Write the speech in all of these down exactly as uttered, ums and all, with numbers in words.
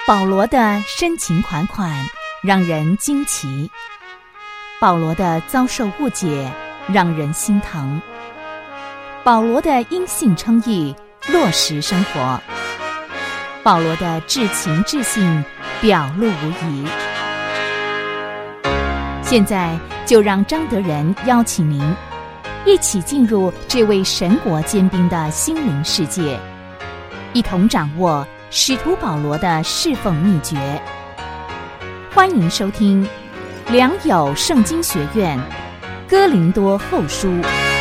保罗的深情款款让人惊奇，保罗的遭受误解让人心疼，保罗的因信称义落实生活，保罗的至情至性表露无遗。现在就让张德仁邀请您一起进入这位神国坚冰的心灵世界，一同掌握使徒保罗的侍奉秘诀。欢迎收听良友圣经学院哥林多后书。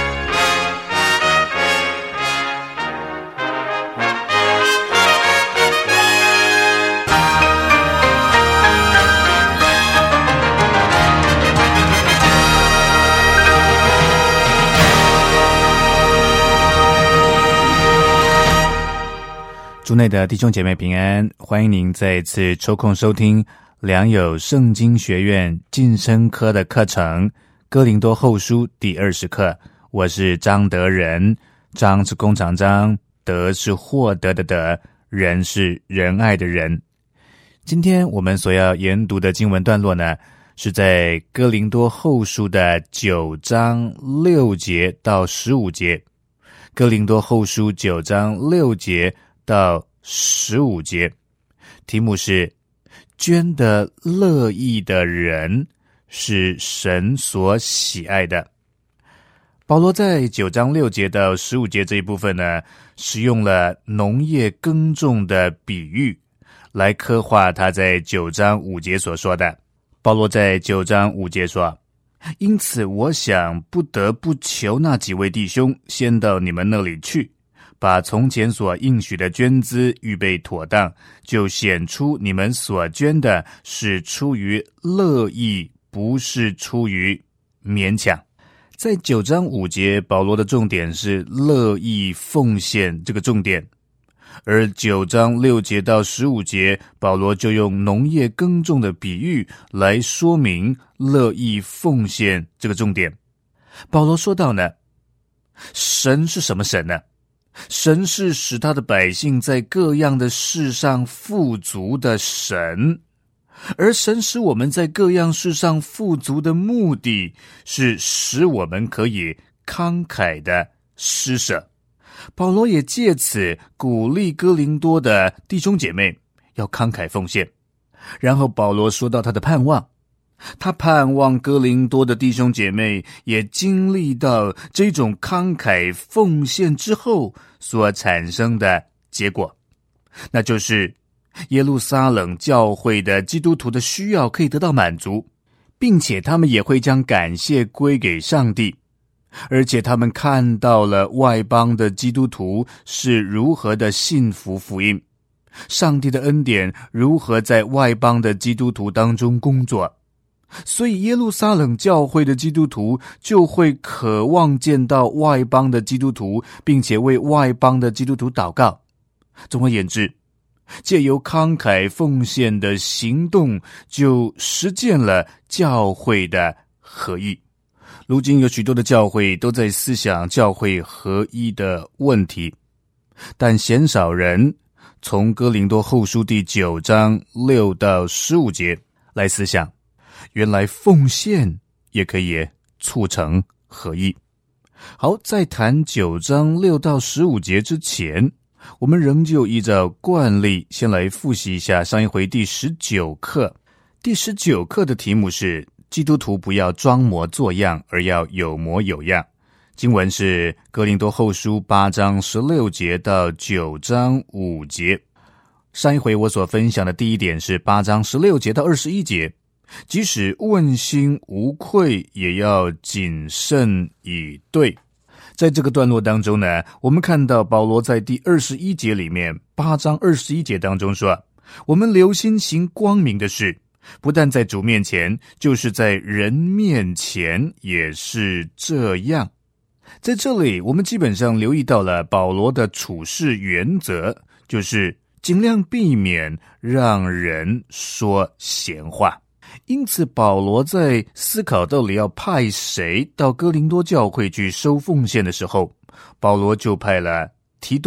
主内的弟兄姐妹平安，欢迎您再次抽空收听良友圣经学院晋升科的课程哥林多后书第二十课。我是张德仁，张是弓长张，德是获得的德，仁是仁爱的仁。今天我们所要研读的经文段落呢，是在哥林多后书的九章六节到十五节。哥林多后书九章六节到十五节，题目是捐的乐意的人是神所喜爱的。保罗在九章六节到十五节这一部分呢，使用了农业耕种的比喻来刻画他在九章五节所说的。保罗在九章五节说，因此我想不得不求那几位弟兄先到你们那里去，把从前所应许的捐资预备妥当，就显出你们所捐的是出于乐意，不是出于勉强。在九章五节，保罗的重点是乐意奉献这个重点，而九章六节到十五节，保罗就用农业耕种的比喻来说明乐意奉献这个重点。保罗说到呢，神是什么神呢？神是使他的百姓在各样的事上富足的神，而神使我们在各样事上富足的目的是使我们可以慷慨的施舍。保罗也借此鼓励哥林多的弟兄姐妹要慷慨奉献。然后保罗说到他的盼望，他盼望哥林多的弟兄姐妹也经历到这种慷慨奉献之后所产生的结果，那就是耶路撒冷教会的基督徒的需要可以得到满足，并且他们也会将感谢归给上帝，而且他们看到了外邦的基督徒是如何的信服福音，上帝的恩典如何在外邦的基督徒当中工作，所以耶路撒冷教会的基督徒就会渴望见到外邦的基督徒，并且为外邦的基督徒祷告。总而言之，借由慷慨奉献的行动，就实践了教会的合一。如今有许多的教会都在思想教会合一的问题，但鲜少人从哥林多后书第九章六到十五节来思想，原来奉献也可以促成合一。好，在谈九章六到十五节之前，我们仍旧依照惯例先来复习一下上一回第十九课。第十九课的题目是基督徒不要装模作样，而要有模有样。经文是哥林多后书八章十六节到九章五节。上一回我所分享的第一点是八章十六节到二十一节，即使问心无愧，也要谨慎以对。在这个段落当中呢，我们看到保罗在第二十一节里面，八章二十一节当中说，我们留心行光明的事，不但在主面前，就是在人面前也是这样。在这里我们基本上留意到了保罗的处事原则，就是尽量避免让人说闲话。因此保罗在思考到底要派谁到哥林多教会去收奉献的时候，保罗就派了提多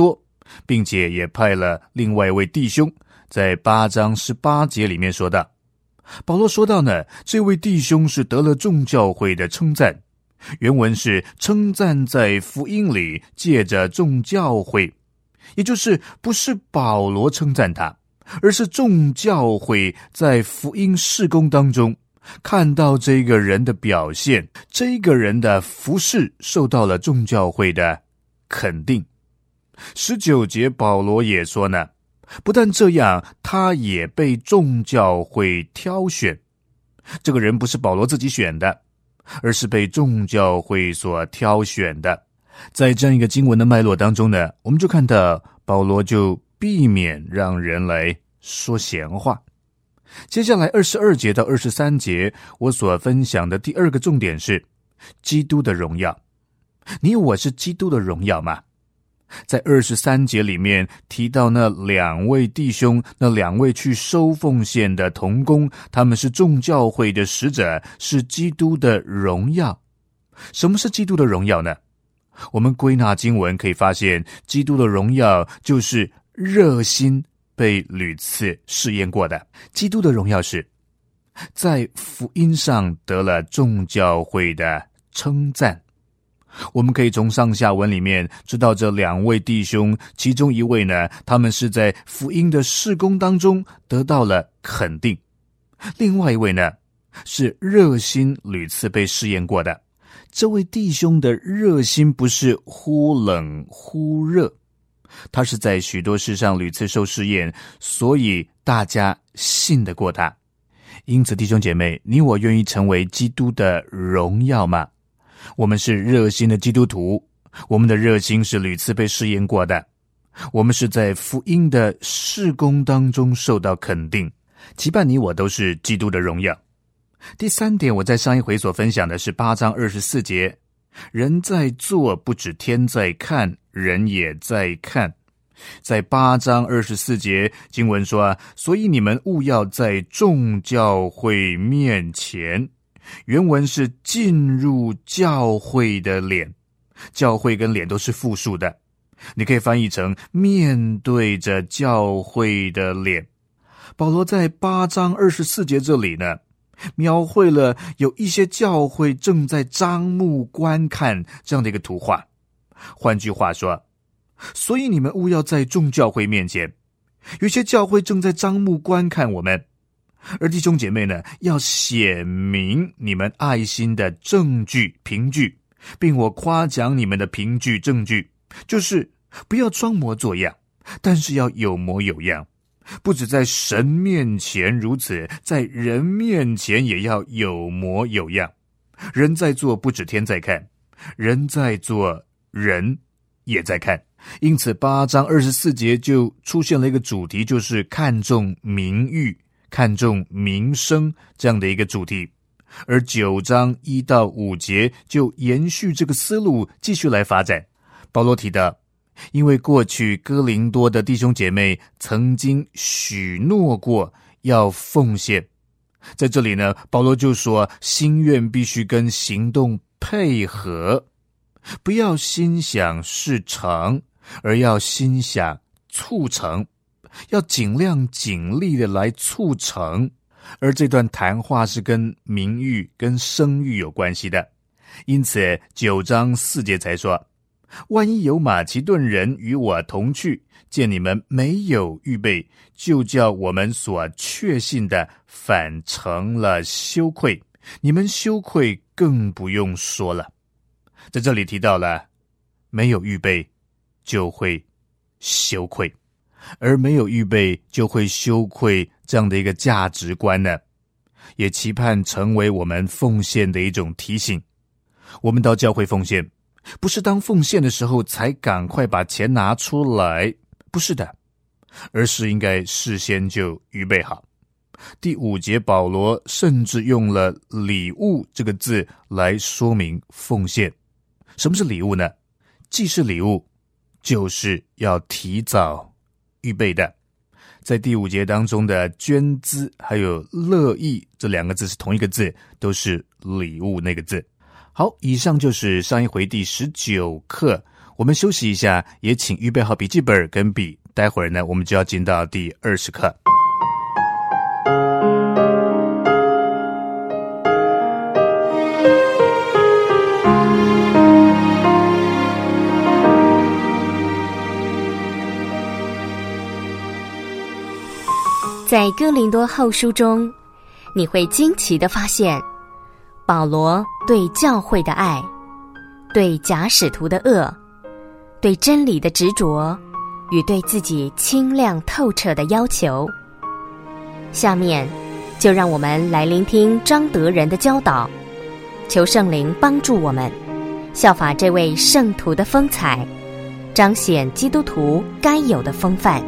并且也派了另外一位弟兄，在八章十八节里面说道，保罗说到呢，这位弟兄是得了众教会的称赞，原文是称赞在福音里借着众教会，也就是不是保罗称赞他，而是众教会在福音事工当中看到这个人的表现，这个人的服事受到了众教会的肯定。十九节保罗也说呢，不但这样，他也被众教会挑选。这个人不是保罗自己选的，而是被众教会所挑选的。在这样一个经文的脉络当中呢，我们就看到保罗就避免让人来说闲话。接下来二十二节到二十三节，我所分享的第二个重点是基督的荣耀。你我是基督的荣耀吗？在二十三节里面提到那两位弟兄，那两位去收奉献的同工，他们是众教会的使者，是基督的荣耀。什么是基督的荣耀呢？我们归纳经文可以发现，基督的荣耀就是热心被屡次试验过的。基督的荣耀是在福音上得了众教会的称赞。我们可以从上下文里面知道，这两位弟兄，其中一位呢，他们是在福音的事工当中得到了肯定，另外一位呢，是热心屡次被试验过的。这位弟兄的热心不是忽冷忽热，他是在许多事上屡次受试验，所以大家信得过他。因此弟兄姐妹，你我愿意成为基督的荣耀吗？我们是热心的基督徒，我们的热心是屡次被试验过的，我们是在福音的事工当中受到肯定，期盼你我都是基督的荣耀。第三点，我在上一回所分享的是八章二十四节，人在做，不止天在看，人也在看。在八章二十四节经文说，所以你们务要在众教会面前，原文是进入教会的脸，教会跟脸都是复数的，你可以翻译成面对着教会的脸。保罗在八章二十四节这里呢，描绘了有一些教会正在张目观看这样的一个图画。换句话说，所以你们务要在众教会面前，有些教会正在张目观看我们，而弟兄姐妹呢，要显明你们爱心的证据凭据，并我夸奖你们的凭据证据，就是不要装模作样，但是要有模有样，不只在神面前如此，在人面前也要有模有样。人在做，不止天在看，人在做，人也在看。因此八章二十四节就出现了一个主题，就是看重名誉，看重名声这样的一个主题。而九章一到五节就延续这个思路继续来发展。保罗提到，因为过去哥林多的弟兄姐妹曾经许诺过要奉献，在这里呢，保罗就说心愿必须跟行动配合，不要心想事成，而要心想促成，要尽量尽力的来促成。而这段谈话是跟名誉跟声誉有关系的，因此九章四节才说，万一有马其顿人与我同去，见你们没有预备，就叫我们所确信的反成了羞愧，你们羞愧更不用说了。在这里提到了没有预备就会羞愧，而没有预备就会羞愧这样的一个价值观呢，也期盼成为我们奉献的一种提醒。我们到教会奉献，不是当奉献的时候才赶快把钱拿出来，不是的，而是应该事先就预备好。第五节保罗甚至用了礼物这个字来说明奉献。什么是礼物呢？既是礼物，就是要提早预备的。在第五节当中的捐资还有乐意这两个字是同一个字，都是礼物那个字。好，以上就是上一回第十九课我们休息一下，也请预备好笔记本跟笔，待会儿呢我们就要进到第二十课。 在哥林多后书中，你会惊奇地发现，保罗对教会的爱，对假使徒的恶，对真理的执着，与对自己清亮透彻的要求。下面就让我们来聆听张德仁的教导，求圣灵帮助我们效法这位圣徒的风采，彰显基督徒该有的风范。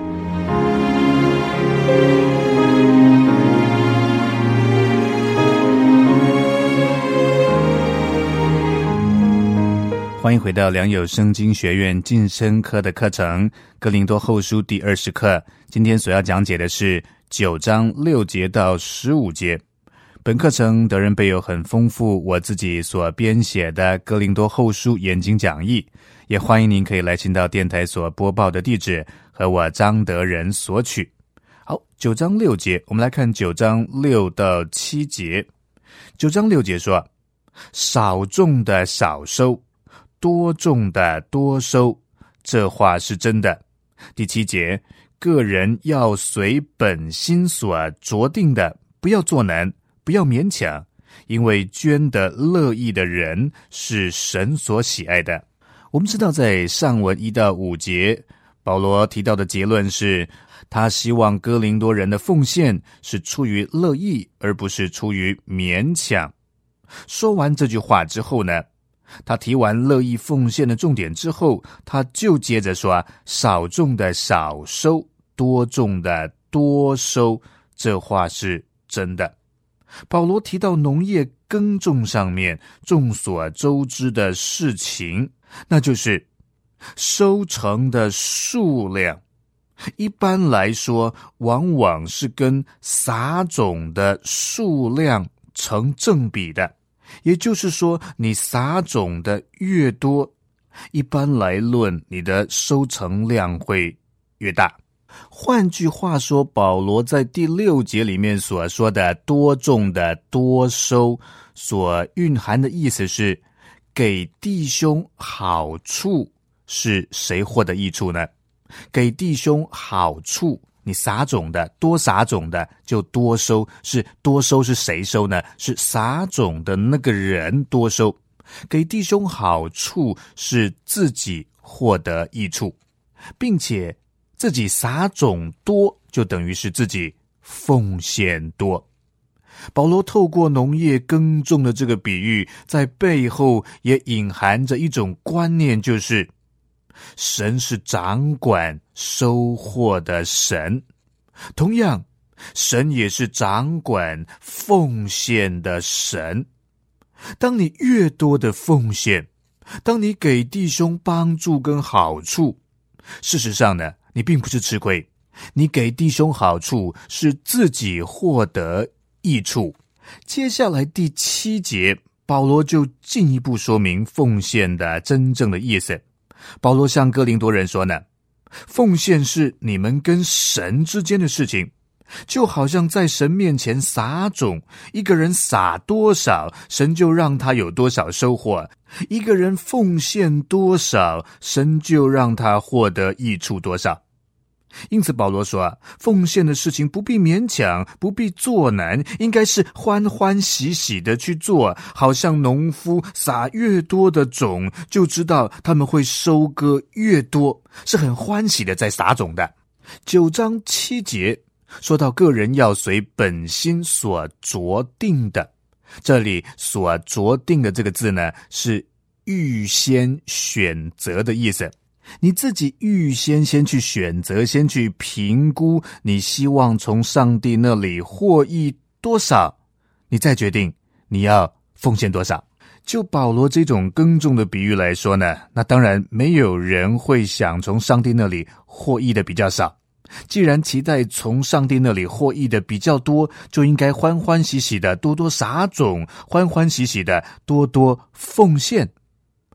欢迎回到良友圣经学院晋升科的课程，哥林多后书第二十课。今天所要讲解的是九章六节到十五节。本课程德仁备有很丰富我自己所编写的哥林多后书研经讲义，也欢迎您可以来信到电台所播报的地址和我张德仁索取。好，九章六节，我们来看九章六到七节。九章六节说，少种的少收，多种的多收，这话是真的。第七节，个人要随本心所酌定的，不要作难，不要勉强，因为捐的乐意的人是神所喜爱的。我们知道在上文一到五节，保罗提到的结论是，他希望哥林多人的奉献是出于乐意，而不是出于勉强。说完这句话之后呢，他提完乐意奉献的重点之后，他就接着说，少种的少收，多种的多收，这话是真的。保罗提到农业耕种上面众所周知的事情，那就是收成的数量，一般来说往往是跟撒种的数量成正比的。也就是说，你撒种的越多，一般来论，你的收成量会越大。换句话说，保罗在第六节里面所说的多种的多收，所蕴含的意思是，给弟兄好处是谁获得益处呢？给弟兄好处，你撒种的多撒种的就多收，是多收是谁收呢？是撒种的那个人多收。给弟兄好处是自己获得益处，并且自己撒种多就等于是自己奉献多。保罗透过农业耕种的这个比喻，在背后也隐含着一种观念，就是神是掌管收获的神，同样神也是掌管奉献的神。当你越多的奉献，当你给弟兄帮助跟好处，事实上呢，你并不是吃亏，你给弟兄好处是自己获得益处。接下来第七节，保罗就进一步说明奉献的真正的意思。保罗向哥林多人说呢，奉献是你们跟神之间的事情，就好像在神面前撒种，一个人撒多少，神就让他有多少收获；一个人奉献多少，神就让他获得益处多少。因此保罗说，奉献的事情不必勉强，不必作难，应该是欢欢喜喜的去做，好像农夫撒越多的种，就知道他们会收割越多，是很欢喜的在撒种的。九章七节说到个人要随本心所酌定的，这里所酌定的这个字呢，是预先选择的意思。你自己预先先去选择，先去评估你希望从上帝那里获益多少，你再决定你要奉献多少。就保罗这种耕种的比喻来说呢，那当然没有人会想从上帝那里获益的比较少。既然期待从上帝那里获益的比较多，就应该欢欢喜喜的多多撒种，欢欢喜喜的多多奉献。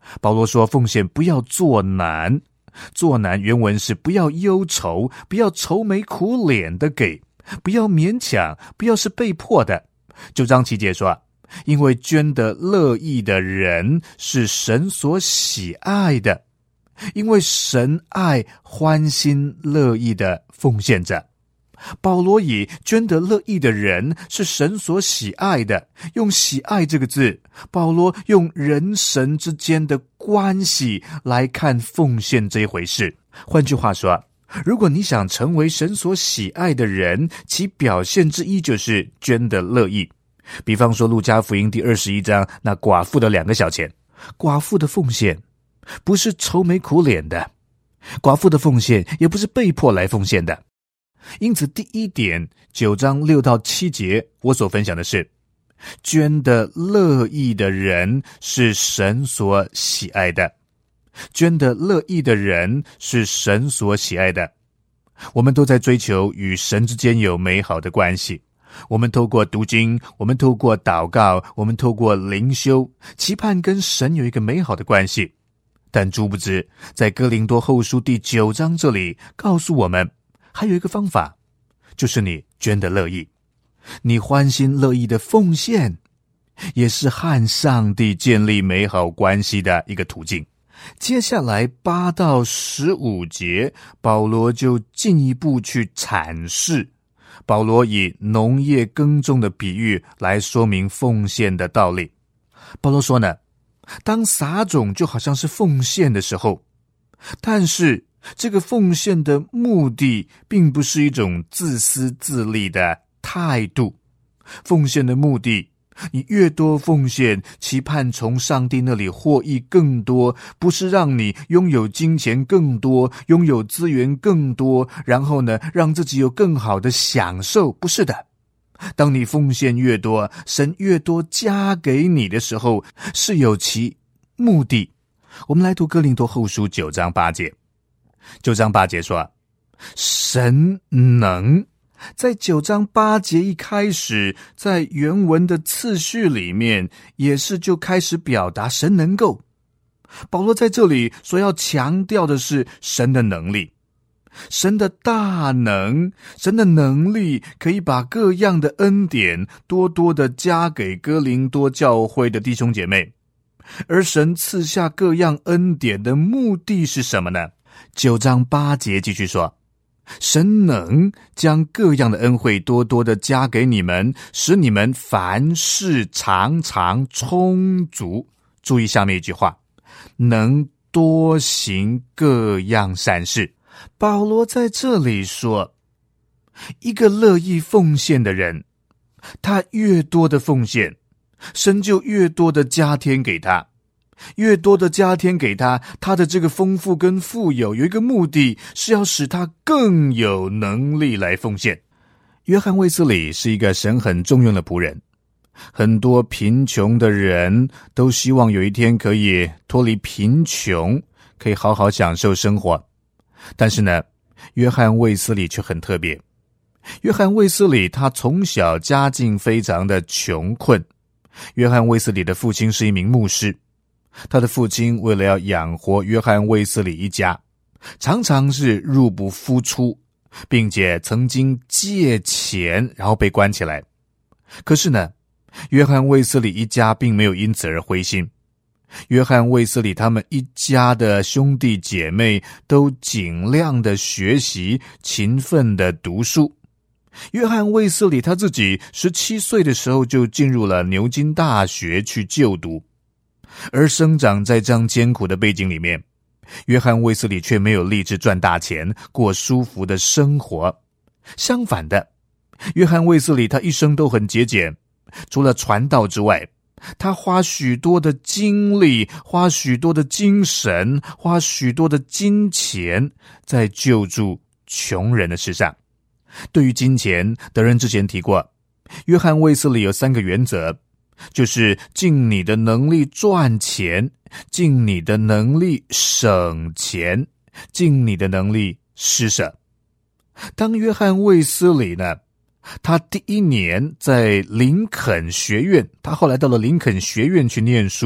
保罗说奉献不要作难，作难原文是不要忧愁，不要愁眉苦脸的给，不要勉强，不要是被迫的。九章七节说，因为捐得乐意的人是神所喜爱的，因为神爱欢心乐意的奉献者。保罗以捐得乐意的人是神所喜爱的，用喜爱这个字，保罗用人神之间的关系来看奉献这一回事。换句话说，如果你想成为神所喜爱的人，其表现之一就是捐得乐意。比方说路加福音第二十一章那寡妇的两个小钱，寡妇的奉献不是愁眉苦脸的，寡妇的奉献也不是被迫来奉献的。因此第一点，九章六到七节我所分享的是，捐得乐意的人是神所喜爱的，捐得乐意的人是神所喜爱的。我们都在追求与神之间有美好的关系，我们透过读经，我们透过祷告，我们透过灵修，期盼跟神有一个美好的关系。但殊不知，在哥林多后书第九章这里告诉我们，还有一个方法，就是你捐得乐意，你欢心乐意的奉献，也是和上帝建立美好关系的一个途径。接下来八到十五节，保罗就进一步去阐释，保罗以农业耕种的比喻来说明奉献的道理。保罗说呢，当撒种就好像是奉献的时候，但是这个奉献的目的并不是一种自私自利的态度，奉献的目的，你越多奉献，期盼从上帝那里获益更多，不是让你拥有金钱更多，拥有资源更多，然后呢，让自己有更好的享受，不是的。当你奉献越多，神越多加给你的时候，是有其目的。我们来读哥林多后书九章八节。九章八节说，神能，在九章八节一开始，在原文的次序里面，也是就开始表达神能够。保罗在这里所要强调的是神的能力，神的大能，神的能力可以把各样的恩典多多的加给哥林多教会的弟兄姐妹。而神赐下各样恩典的目的是什么呢？九章八节继续说，神能将各样的恩惠多多的加给你们，使你们凡事常常充足。注意下面一句话，能多行各样善事。保罗在这里说，一个乐意奉献的人，他越多的奉献，神就越多的加添给他，越多的加添给他，他的这个丰富跟富有有一个目的，是要使他更有能力来奉献。约翰卫斯理是一个神很重用的仆人，很多贫穷的人都希望有一天可以脱离贫穷，可以好好享受生活。但是呢，约翰卫斯理却很特别。约翰卫斯理他从小家境非常的穷困。约翰卫斯理的父亲是一名牧师，他的父亲为了要养活约翰卫斯理一家，常常是入不敷出，并且曾经借钱然后被关起来。可是呢，约翰卫斯理一家并没有因此而灰心。约翰卫斯理他们一家的兄弟姐妹都尽量的学习，勤奋的读书。约翰卫斯理他自己十七岁的时候就进入了牛津大学去就读，而生长在这样艰苦的背景里面，约翰卫斯理却没有立志赚大钱，过舒服的生活。相反的，约翰卫斯理他一生都很节俭，除了传道之外，他花许多的精力，花许多的精神，花许多的金钱在救助穷人的事上。对于金钱，德仁之前提过，约翰卫斯理有三个原则，就是尽你的能力赚钱，尽你的能力省钱，尽你的能力施舍。当约翰卫斯理呢，他第一年在林肯学院，他后来到了林肯学院去念书，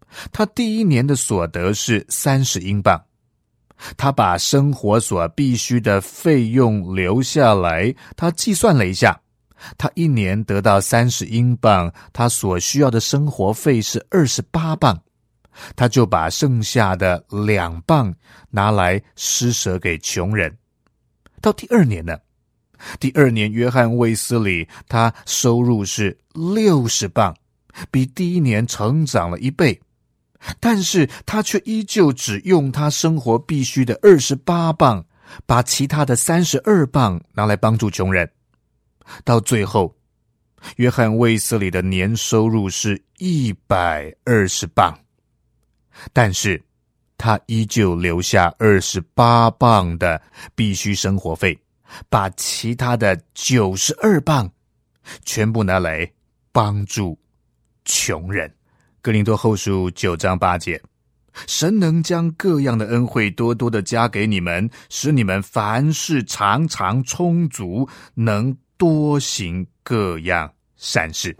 他第一年的所得是三十英镑。他把生活所必须的费用留下来，他计算了一下，他一年得到三十英镑，他所需要的生活费是二十八磅，他就把剩下的两磅拿来施舍给穷人。到第二年呢，第二年约翰卫斯理他收入是六十磅，比第一年成长了一倍。但是他却依旧只用他生活必须的二十八磅，把其他的三十二磅拿来帮助穷人。到最后，约翰卫斯理的年收入是一百二十磅，但是他依旧留下二十八磅的必须生活费，把其他的九十二磅全部拿来帮助穷人。哥林多后书九章八节，神能将各样的恩惠多多的加给你们，使你们凡事常常充足，能多行各样善事。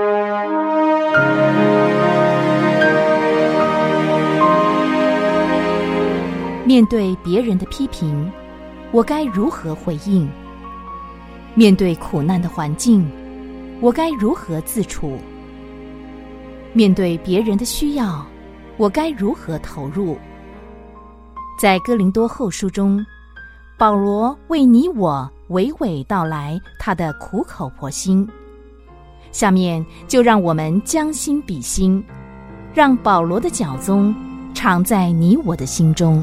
面对别人的批评，我该如何回应？面对苦难的环境，我该如何自处？面对别人的需要，我该如何投入？在哥林多后书中，保罗为你我娓娓道来他的苦口婆心。下面就让我们将心比心，让保罗的脚踪常在你我的心中。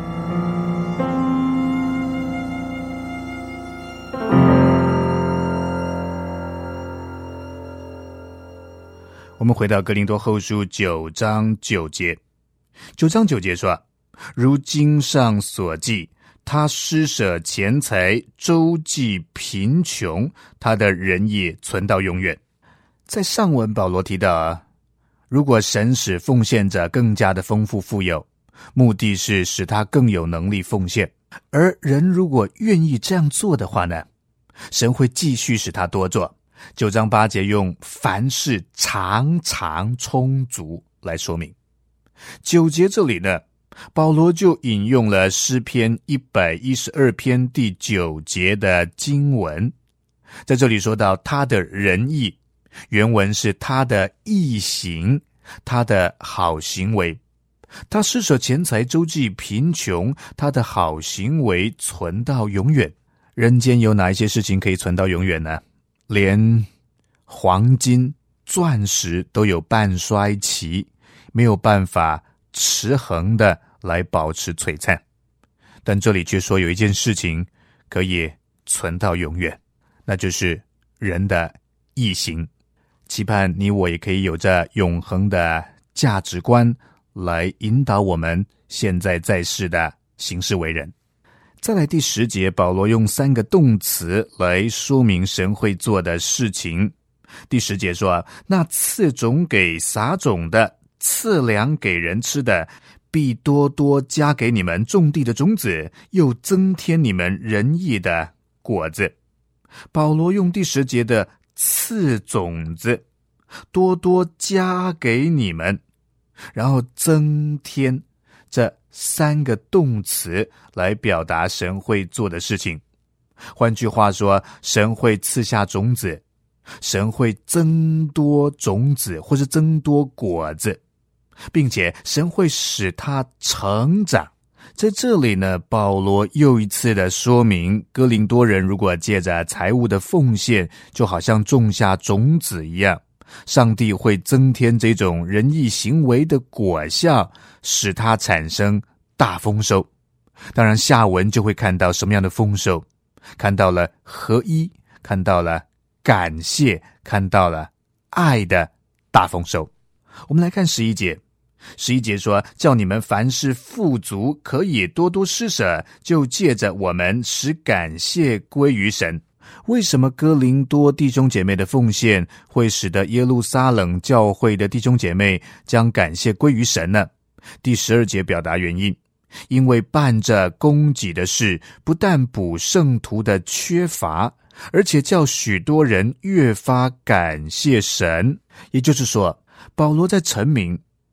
我们回到哥林多后书九章九节，九章九节说，如经上所记，他施舍钱财，周济贫穷，他的仁义存到永远。在上文保罗提到啊，如果神使奉献者更加的丰富富有，目的是使他更有能力奉献，而人如果愿意这样做的话呢，神会继续使他多做。九章八节用凡事常常充足来说明。九节这里呢，保罗就引用了诗篇一百一十二篇第九节的经文，在这里说到他的仁义，原文是他的义行，他的好行为，他施舍钱财，周济贫穷，他的好行为存到永远。人间有哪一些事情可以存到永远呢？连黄金、钻石都有半衰期，没有办法持恒的来保持璀璨。但这里却说有一件事情可以存到永远，那就是人的义行。期盼你我也可以有着永恒的价值观来引导我们现在在世的行事为人。再来第十节，保罗用三个动词来说明神会做的事情。第十节说，那赐种给撒种的，赐粮给人吃的，必多多加给你们种地的种子，又增添你们仁义的果子。保罗用第十节的赐种子，多多加给你们，然后增添，这三个动词来表达神会做的事情。换句话说，神会赐下种子，神会增多种子或是增多果子，并且神会使它成长。在这里呢，保罗又一次的说明，哥林多人如果借着财物的奉献，就好像种下种子一样，上帝会增添这种仁义行为的果效，使它产生大丰收。当然下文就会看到什么样的丰收，看到了合一，看到了感谢，看到了爱的大丰收。我们来看十一节，十一节说，叫你们凡事富足，可以多多施舍，就借着我们使感谢归于神。为什么哥林多弟兄姐妹的奉献会使得耶路撒冷教会的弟兄姐妹将感谢归于神呢？第十二节表达原因，因为办着供给的事，不但补圣徒的缺乏，而且叫许多人越发感谢神。也就是说，保罗在陈明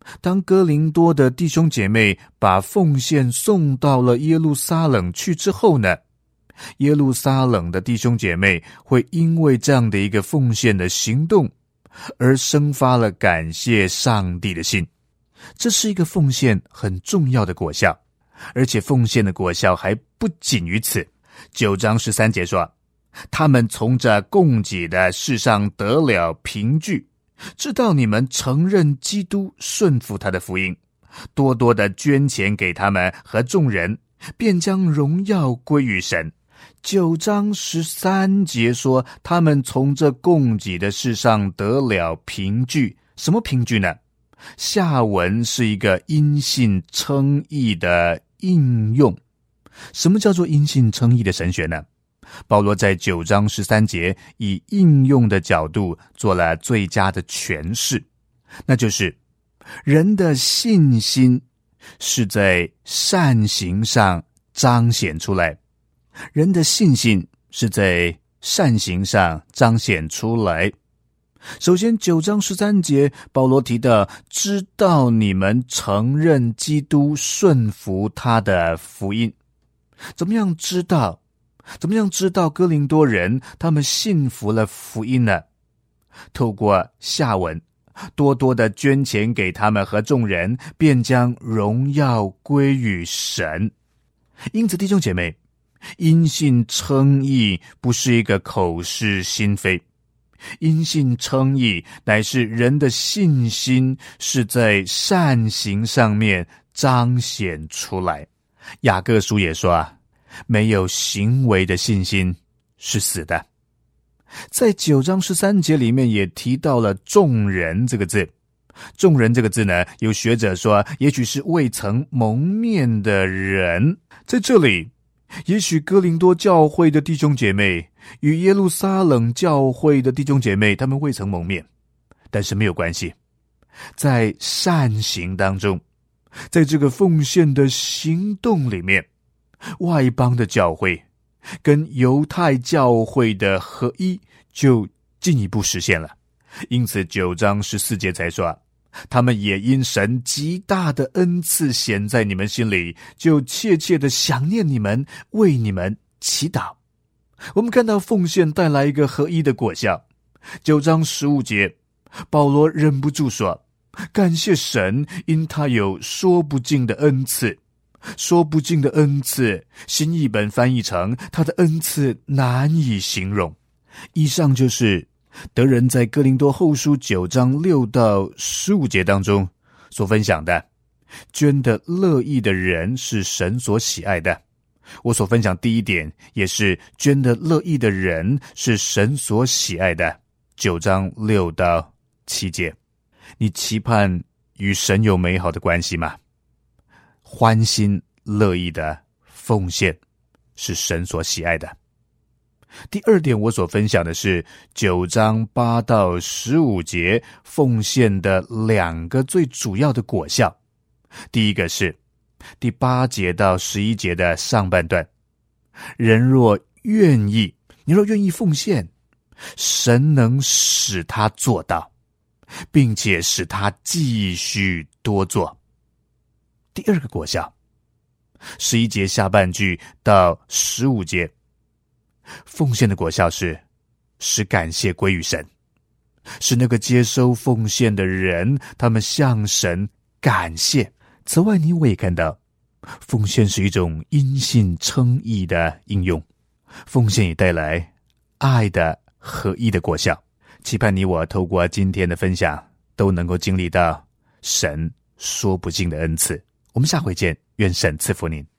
当哥林多的弟兄姐妹把奉献送到了耶路撒冷去之后呢，耶路撒冷的弟兄姐妹会因为这样的一个奉献的行动而生发了感谢上帝的心。这是一个奉献很重要的果效，而且奉献的果效还不仅于此。九章十三节说，他们从这供给的事上得了凭据，知道你们承认基督，顺服他的福音，多多的捐钱给他们和众人，便将荣耀归于神。九章十三节说，他们从这供给的事上得了凭据。什么凭据呢？下文是一个因信称义的应用。什么叫做因信称义的神学呢？保罗在九章十三节以应用的角度做了最佳的诠释，那就是人的信心是在善行上彰显出来，人的信心是在善行上彰显出来。首先九章十三节保罗提到，知道你们承认基督，顺服他的福音。怎么样知道怎么样知道哥林多人他们信服了福音呢？透过下文，多多的捐钱给他们和众人，便将荣耀归于神。因此弟兄姐妹，因信称义不是一个口是心非，因信称义乃是人的信心是在善行上面彰显出来。雅各书也说啊，没有行为的信心是死的。在九章十三节里面也提到了众人这个字。众人这个字呢，有学者说也许是未曾蒙面的人。在这里，也许哥林多教会的弟兄姐妹与耶路撒冷教会的弟兄姐妹他们未曾蒙面，但是没有关系。在善行当中，在这个奉献的行动里面，外邦的教会跟犹太教会的合一就进一步实现了。因此九章十四节才说，他们也因神极大的恩赐显在你们心里，就切切的想念你们，为你们祈祷。我们看到奉献带来一个合一的果效。九章十五节保罗忍不住说，感谢神，因他有说不尽的恩赐。说不尽的恩赐，新译本翻译成他的恩赐难以形容。以上就是德仁在哥林多后书九章六到十五节当中所分享的，捐的乐意的人是神所喜爱的。我所分享第一点也是捐的乐意的人是神所喜爱的。九章六到七节，你期盼与神有美好的关系吗？欢欣乐意的奉献是神所喜爱的。第二点我所分享的是九章八到十五节奉献的两个最主要的果效。第一个是第八节到十一节的上半段，人若愿意，你若愿意奉献，神能使他做到，并且使他继续多做。第二个果效，十一节下半句到十五节，奉献的果效是使感谢归于神，使那个接收奉献的人他们向神感谢。此外你我也看到，奉献是一种因信称义的应用，奉献也带来爱的合一的果效。期盼你我透过今天的分享都能够经历到神说不尽的恩赐。我们下回见，愿神赐福您。